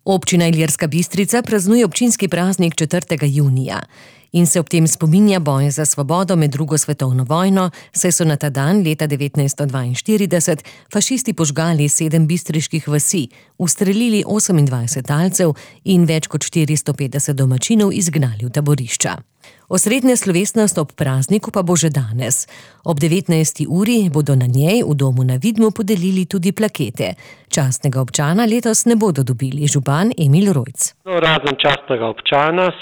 Občina Ilirska Bistrica praznuje občinski praznik 4. junija in se ob tem spominja boj za svobodo med drugo svetovno vojno, saj so na ta dan leta 1942 fašisti požgali 7 bistriških vasi, ustrelili 28 talcev in več kot 450 domačinov izgnali v taborišča. Osrednja slovesnost ob prazniku pa bo že danes. Ob 19. uri bodo na njej v domu na Vidmu podelili tudi plakete. Častnega občana letos ne bodo dobili župan Emil Rojc. Razen častnega občana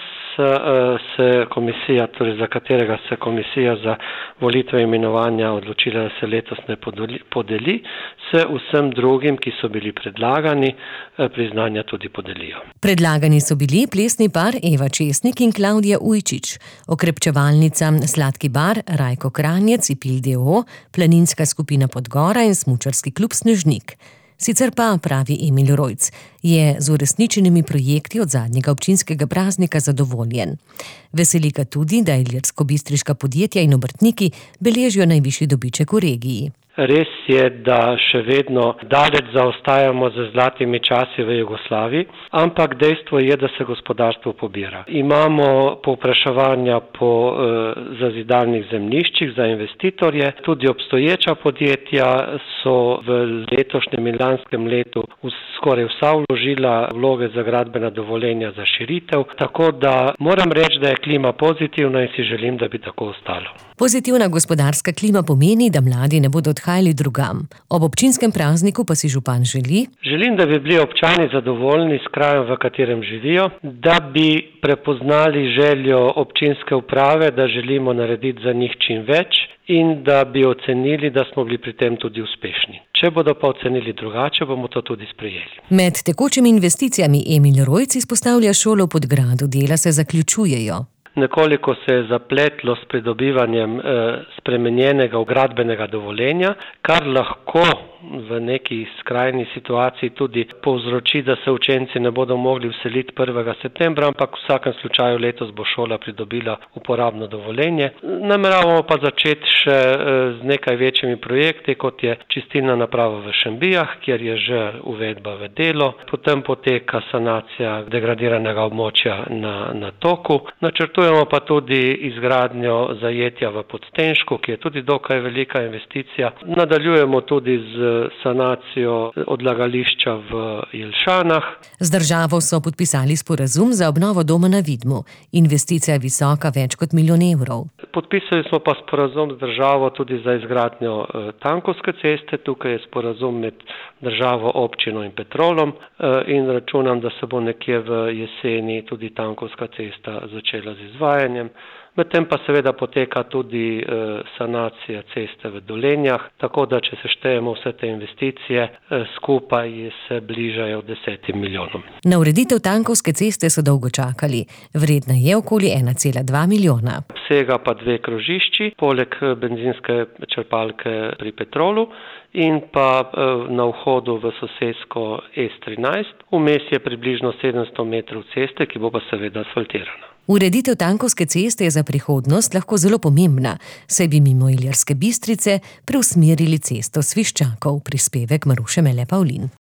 se komisija, torej za katerega se komisija za volitve imenovanja odločila, da se letos ne podeli, se vsem drugim, ki so bili predlagani, priznanja tudi podelijo. Predlagani so bili plesni par Eva Česnik in Klavdija Ujčič, okrepčevalnica Sladki bar Rajko Kranjec Ipil d.o., planinska skupina Podgora in smučarski klub Snežnik. Sicer pa, pravi Emil Rojc, je z uresničenimi projekti od zadnjega občinskega praznika zadovoljen. Veseli ga tudi, da ilirsko-bistriška podjetja in obrtniki beležijo najvišji dobiček v regiji. Res je, da še vedno daleč zaostajamo z zlatimi časi v Jugoslaviji, ampak dejstvo je, da se gospodarstvo pobira. Imamo povpraševanja po zazidalnih zemljiščih za investitorje, tudi obstoječa podjetja so v letošnjem in lanskem letu skoraj vsa vložila vloge za gradbena dovoljenja za širitev, tako da moram reči, da je klima pozitivna in si želim, da bi tako ostalo. Pozitivna gospodarska klima pomeni, da mladi ne bodo odhajali drugam. Ob občinskem prazniku pa si župan želi: Želim, da bi bili občani zadovoljni s krajem, v katerem živijo, da bi prepoznali željo občinske uprave, da želimo narediti za njih čim več in da bi ocenili, da smo bili pri tem tudi uspešni. Če bodo pa ocenili drugače, bomo to tudi sprejeli. Med tekočimi investicijami Emil Rojc izpostavlja šolo v Podgradu, dela se zaključujejo. Nekoliko se je zapletlo s pridobivanjem spremenjenega gradbenega dovoljenja, kar lahko v neki skrajni situaciji tudi povzroči, da se učenci ne bodo mogli vseliti 1. septembra, ampak v vsakem slučaju letos bo šola pridobila uporabno dovoljenje. Nameravamo pa začeti še z nekaj večjimi projekti, kot je čistilna naprava v Šembijah, kjer je že uvedba v delo. Potem poteka sanacija degradiranega območja na Toku. Načrtujemo pa tudi izgradnjo zajetja v Podstenšku, ki je tudi dokaj velika investicija. Nadaljujemo tudi z sanacijo odlagališča v Jelšanah. Z državo so podpisali sporazum za obnovo doma na Vidmu. Investicija je visoka več kot 1 milijon evrov. Podpisali smo pa sporazum z državo tudi za izgradnjo Tankovske ceste. Tukaj je sporazum med državo, občino in Petrolom in računam, da se bo nekje v jeseni tudi Tankovska cesta začela z izvajanjem. Medtem pa seveda poteka tudi sanacija ceste v Dolenjah, tako da če se štejemo vse te investicije, skupaj se bližajo 10 milijonom. Na ureditev Tankovske ceste so dolgo čakali. Vredna je okoli 1,2 milijona. Obsega pa 2 krožišči, poleg benzinske črpalke pri Petrolu in pa na vhodu v sosesko S13. Vmes je približno 700 metrov ceste, ki bo pa seveda asfaltirana. Ureditev Tankovske ceste je za prihodnost lahko zelo pomembna, saj bi mimo Ilirske Bistrice preusmerili cesto Sviščakov, prispevek Maruše Mele Pavlin.